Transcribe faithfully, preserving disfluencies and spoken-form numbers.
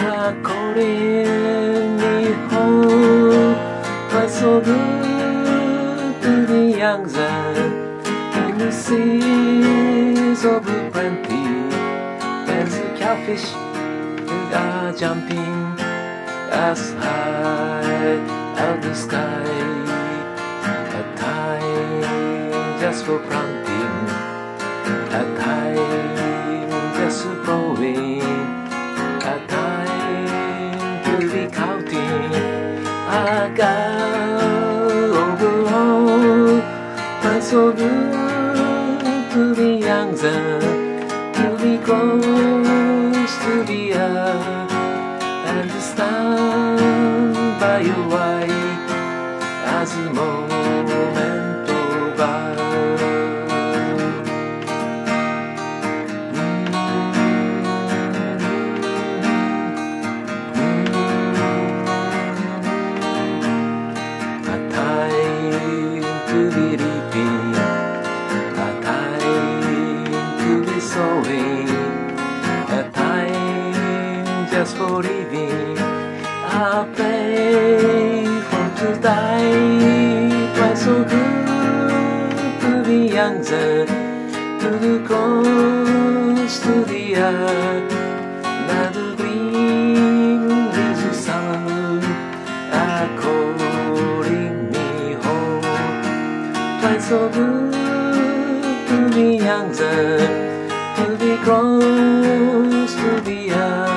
calling me home. Why so good to be young then, in the seas of plenty, and the catfish are jumping as high out the sky. A time just for planting, a time just for growing, a time to be counting. A girl overall, why so good to be young then, to be close to the earth, and to stand by your wife as a moment over. A time to be reaping, a time to be sowing, a time just for living, a place for to die. Why so good to be young then, to be close to the earth, now the green leaves of summer are calling me home. Why so good to be young then, to be close to the earth.